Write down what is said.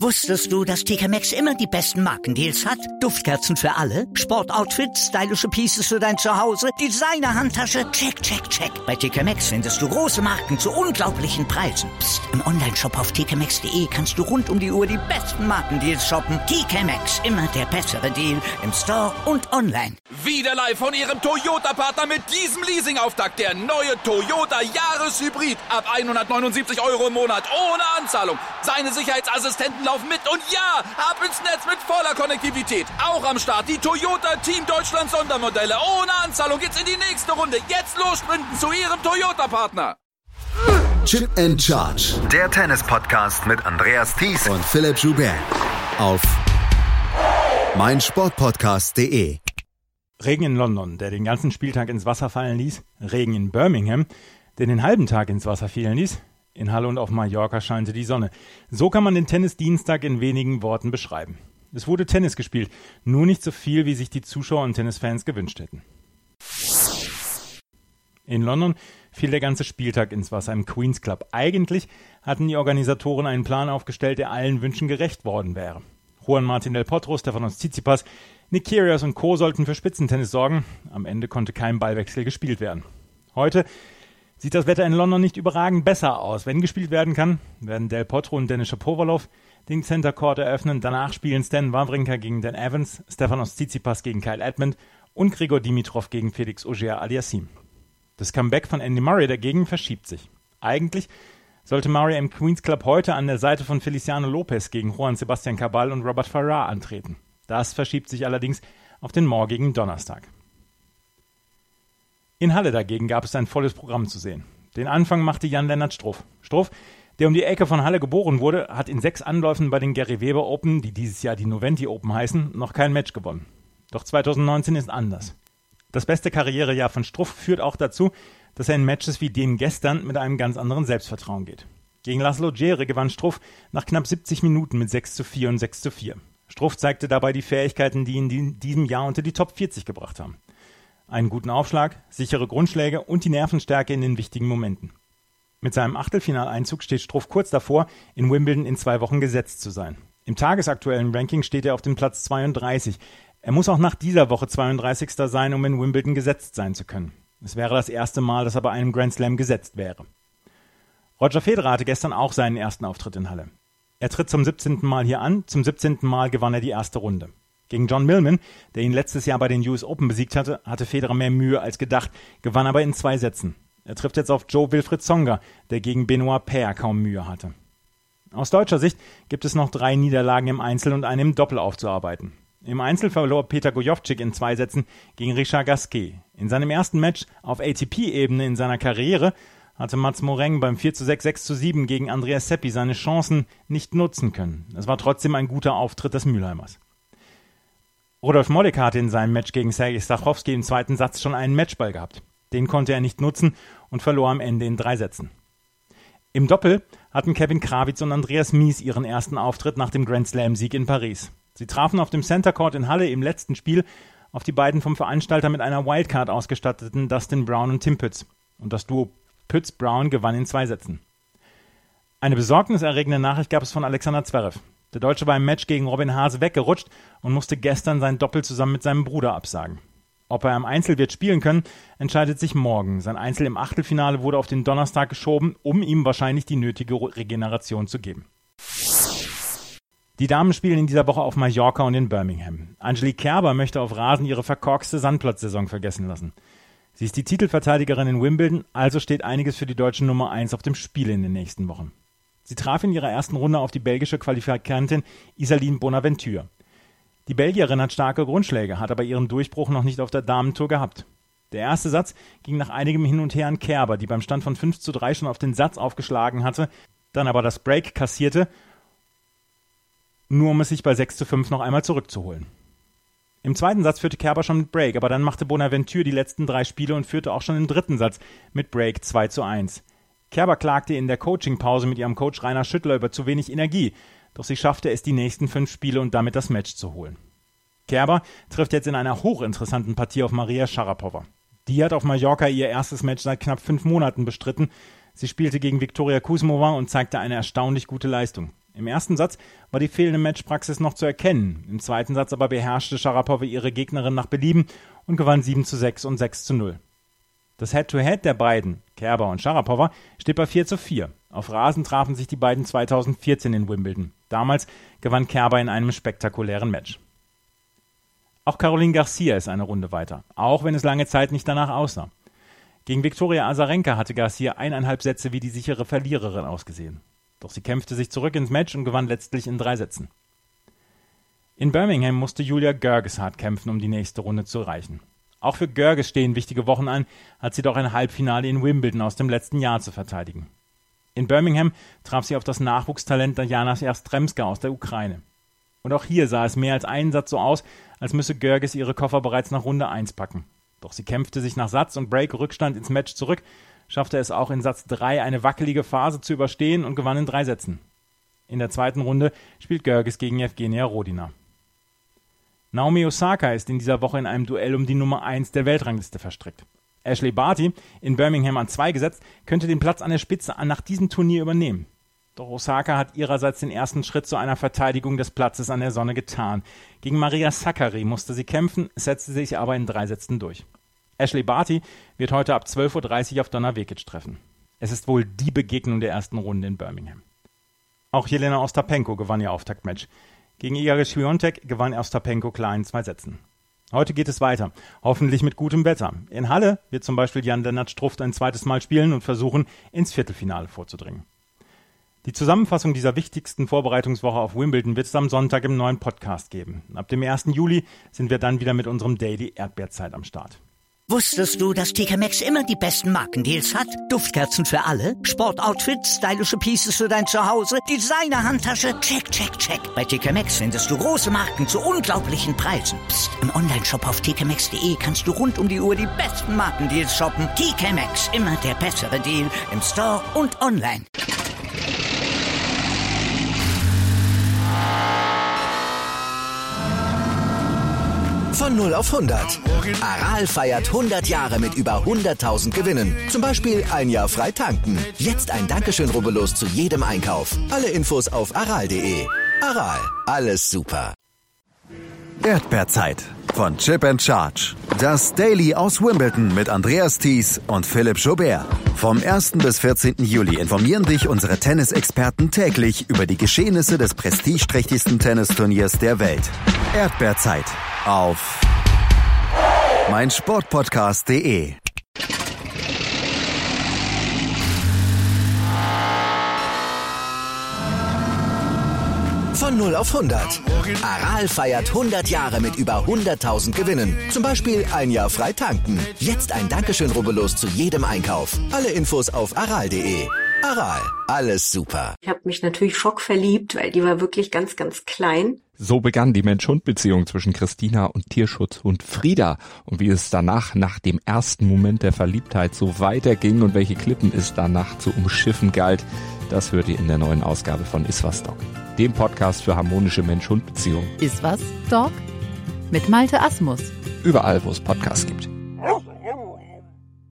Wusstest du, dass TK Maxx immer die besten Markendeals hat? Duftkerzen für alle, Sportoutfits, stylische Pieces für dein Zuhause, Designer-Handtasche, check, check, check. Bei TK Maxx findest du große Marken zu unglaublichen Preisen. Psst. Im Onlineshop auf tkmaxx.de kannst du rund um die Uhr die besten Markendeals shoppen. TK Maxx, immer der bessere Deal im Store und online. Wieder live von Ihrem Toyota-Partner mit diesem Leasing-Auftakt. Der neue Toyota Jahreshybrid. Ab 179 € im Monat. Ohne Anzahlung. Seine Sicherheitsassistenten laufen mit. Und ja, ab ins Netz mit voller Konnektivität. Auch am Start die Toyota Team Deutschland Sondermodelle. Ohne Anzahlung geht's in die nächste Runde. Jetzt los sprinten zu Ihrem Toyota-Partner. Chip and Charge. Der Tennis-Podcast mit Andreas Thies und Philipp Joubert. Auf meinsportpodcast.de. Regen in London, der den ganzen Spieltag ins Wasser fallen ließ. Regen in Birmingham, der den halben Tag ins Wasser fielen ließ. In Halle und auf Mallorca scheinte die Sonne. So kann man den Tennisdienstag in wenigen Worten beschreiben. Es wurde Tennis gespielt, nur nicht so viel, wie sich die Zuschauer und Tennisfans gewünscht hätten. In London fiel der ganze Spieltag ins Wasser im Queen's Club. Eigentlich hatten die Organisatoren einen Plan aufgestellt, der allen Wünschen gerecht worden wäre. Juan Martín del Potro, Stefanos Tsitsipas, Nick Kyrgios und Co. sollten für Spitzentennis sorgen. Am Ende konnte kein Ballwechsel gespielt werden. Heute sieht das Wetter in London nicht überragend besser aus. Wenn gespielt werden kann, werden Del Potro und Denis Shapovalov den Center Court eröffnen. Danach spielen Stan Wawrinka gegen Dan Evans, Stefanos Tsitsipas gegen Kyle Edmund und Grigor Dimitrov gegen Felix Auger-Aliassime. Das Comeback von Andy Murray dagegen verschiebt sich. Eigentlich sollte Murray im Queen's Club heute an der Seite von Feliciano Lopez gegen Juan Sebastian Cabal und Robert Farrar antreten. Das verschiebt sich allerdings auf den morgigen Donnerstag. In Halle dagegen gab es ein volles Programm zu sehen. Den Anfang machte Jan-Lennart Struff. Struff, der um die Ecke von Halle geboren wurde, hat in 6 Anläufen bei den Gary Weber Open, die dieses Jahr die Noventi Open heißen, noch kein Match gewonnen. Doch 2019 ist anders. Das beste Karrierejahr von Struff führt auch dazu, dass er in Matches wie dem gestern mit einem ganz anderen Selbstvertrauen geht. Gegen Laszlo Djere gewann Struff nach knapp 70 Minuten mit 6:4 und 6:4. Struff zeigte dabei die Fähigkeiten, die ihn in diesem Jahr unter die Top 40 gebracht haben. Einen guten Aufschlag, sichere Grundschläge und die Nervenstärke in den wichtigen Momenten. Mit seinem Achtelfinaleinzug steht Struff kurz davor, in Wimbledon in 2 Wochen gesetzt zu sein. Im tagesaktuellen Ranking steht er auf dem Platz 32. Er muss auch nach dieser Woche 32. sein, um in Wimbledon gesetzt sein zu können. Es wäre das erste Mal, dass er bei einem Grand Slam gesetzt wäre. Roger Federer hatte gestern auch seinen ersten Auftritt in Halle. Er tritt zum 17. Mal hier an, zum 17. Mal gewann er die erste Runde. Gegen John Millman, der ihn letztes Jahr bei den US Open besiegt hatte, hatte Federer mehr Mühe als gedacht, gewann aber in 2 Sätzen. Er trifft jetzt auf Joe Wilfried Tsonga, der gegen Benoit Paire kaum Mühe hatte. Aus deutscher Sicht gibt es noch 3 Niederlagen im Einzel und eine im Doppel aufzuarbeiten. Im Einzel verlor Peter Gojowczyk in 2 Sätzen gegen Richard Gasquet. In seinem ersten Match auf ATP-Ebene in seiner Karriere hatte Mats Moreng beim 4:6, 6:7 gegen Andreas Seppi seine Chancen nicht nutzen können. Es war trotzdem ein guter Auftritt des Mülheimers. Rudolf Molleck hatte in seinem Match gegen Sergej Stachowski im 2. Satz schon einen Matchball gehabt. Den konnte er nicht nutzen und verlor am Ende in 3 Sätzen. Im Doppel hatten Kevin Krawitz und Andreas Mies ihren ersten Auftritt nach dem Grand Slam-Sieg in Paris. Sie trafen auf dem Center Court in Halle im letzten Spiel auf die beiden vom Veranstalter mit einer Wildcard ausgestatteten Dustin Brown und Tim Pütz. Und das Duo Pütz-Brown gewann in 2 Sätzen. Eine besorgniserregende Nachricht gab es von Alexander Zverev. Der Deutsche war im Match gegen Robin Haase weggerutscht und musste gestern sein Doppel zusammen mit seinem Bruder absagen. Ob er im Einzel wird spielen können, entscheidet sich morgen. Sein Einzel im Achtelfinale wurde auf den Donnerstag geschoben, um ihm wahrscheinlich die nötige Regeneration zu geben. Die Damen spielen in dieser Woche auf Mallorca und in Birmingham. Angelique Kerber möchte auf Rasen ihre verkorkste Sandplatzsaison vergessen lassen. Sie ist die Titelverteidigerin in Wimbledon, also steht einiges für die deutsche Nummer 1 auf dem Spiel in den nächsten Wochen. Sie traf in ihrer ersten Runde auf die belgische Qualifikantin Isaline Bonaventure. Die Belgierin hat starke Grundschläge, hat aber ihren Durchbruch noch nicht auf der Damentour gehabt. Der erste Satz ging nach einigem Hin und Her an Kerber, die beim Stand von 5:3 schon auf den Satz aufgeschlagen hatte, dann aber das Break kassierte, nur um es sich bei 6:5 noch einmal zurückzuholen. Im 2. Satz führte Kerber schon mit Break, aber dann machte Bonaventure die letzten 3 Spiele und führte auch schon im 3. Satz mit Break 2:1. Kerber klagte in der Coachingpause mit ihrem Coach Rainer Schüttler über zu wenig Energie, doch sie schaffte es, die nächsten 5 Spiele und damit das Match zu holen. Kerber trifft jetzt in einer hochinteressanten Partie auf Maria Sharapova. Die hat auf Mallorca ihr erstes Match seit knapp 5 Monaten bestritten. Sie spielte gegen Viktoria Kuzmova und zeigte eine erstaunlich gute Leistung. Im ersten Satz war die fehlende Matchpraxis noch zu erkennen. Im zweiten Satz aber beherrschte Scharapowa ihre Gegnerin nach Belieben und gewann 7:6 und 6:0. Das Head-to-Head der beiden, Kerber und Scharapowa, steht bei 4:4. Auf Rasen trafen sich die beiden 2014 in Wimbledon. Damals gewann Kerber in einem spektakulären Match. Auch Caroline Garcia ist eine Runde weiter, auch wenn es lange Zeit nicht danach aussah. Gegen Viktoria Azarenka hatte Garcia 1,5 Sätze wie die sichere Verliererin ausgesehen. Doch sie kämpfte sich zurück ins Match und gewann letztlich in 3 Sätzen. In Birmingham musste Julia Görges hart kämpfen, um die nächste Runde zu erreichen. Auch für Görges stehen wichtige Wochen an, hat sie doch ein Halbfinale in Wimbledon aus dem letzten Jahr zu verteidigen. In Birmingham traf sie auf das Nachwuchstalent Diana Jastremska aus der Ukraine. Und auch hier sah es mehr als einen Satz so aus, als müsse Görges ihre Koffer bereits nach Runde 1 packen. Doch sie kämpfte sich nach Satz- und Break-Rückstand ins Match zurück, schaffte es auch in Satz 3 eine wackelige Phase zu überstehen und gewann in 3 Sätzen. In der zweiten Runde spielt Görges gegen Evgenia Rodina. Naomi Osaka ist in dieser Woche in einem Duell um die Nummer 1 der Weltrangliste verstrickt. Ashley Barty, in Birmingham an 2 gesetzt, könnte den Platz an der Spitze nach diesem Turnier übernehmen. Doch Osaka hat ihrerseits den ersten Schritt zu einer Verteidigung des Platzes an der Sonne getan. Gegen Maria Sakkari musste sie kämpfen, setzte sich aber in 3 Sätzen durch. Ashley Barty wird heute ab 12:30 Uhr auf Donna Vekic treffen. Es ist wohl die Begegnung der ersten Runde in Birmingham. Auch Jelena Ostapenko gewann ihr Auftaktmatch. Gegen Iga Swiatek gewann Ostapenko klar in 2 Sätzen. Heute geht es weiter, hoffentlich mit gutem Wetter. In Halle wird zum Beispiel Jan-Lennart Struff ein zweites Mal spielen und versuchen, ins Viertelfinale vorzudringen. Die Zusammenfassung dieser wichtigsten Vorbereitungswoche auf Wimbledon wird es am Sonntag im neuen Podcast geben. Ab dem 1. Juli sind wir dann wieder mit unserem Daily Erdbeerzeit am Start. Wusstest du, dass TK Maxx immer die besten Markendeals hat? Duftkerzen für alle, Sportoutfits, stylische Pieces für dein Zuhause, Designer-Handtasche, check, check, check. Bei TK Maxx findest du große Marken zu unglaublichen Preisen. Psst. Im Onlineshop auf tkmaxx.de kannst du rund um die Uhr die besten Markendeals shoppen. TK Maxx, immer der bessere Deal im Store und online. Von 0 auf 100. Aral feiert 100 Jahre mit über 100.000 Gewinnen. Zum Beispiel ein Jahr frei tanken. Jetzt ein Dankeschön, rubbellos zu jedem Einkauf. Alle Infos auf aral.de. Aral, alles super. Erdbeerzeit von Chip & Charge. Das Daily aus Wimbledon mit Andreas Thies und Philipp Joubert. Vom 1. bis 14. Juli informieren dich unsere Tennisexperten täglich über die Geschehnisse des prestigeträchtigsten Tennisturniers der Welt. Erdbeerzeit auf meinsportpodcast.de. Von 0 auf 100. Aral feiert 100 Jahre mit über 100.000 Gewinnen. Zum Beispiel ein Jahr frei tanken. Jetzt ein Dankeschön, rubbellos zu jedem Einkauf. Alle Infos auf aral.de. Aral, alles super. Ich habe mich natürlich schockverliebt, weil die war wirklich ganz, ganz klein. So begann die Mensch-Hund-Beziehung zwischen Christina und Tierschutzhund Frieda. Und wie es danach, nach dem ersten Moment der Verliebtheit, so weiterging und welche Klippen es danach zu umschiffen galt, das hört ihr in der neuen Ausgabe von Iswas Dog, dem Podcast für harmonische Mensch-Hund-Beziehungen. Iswas Dog? Mit Malte Asmus. Überall, wo es Podcasts gibt.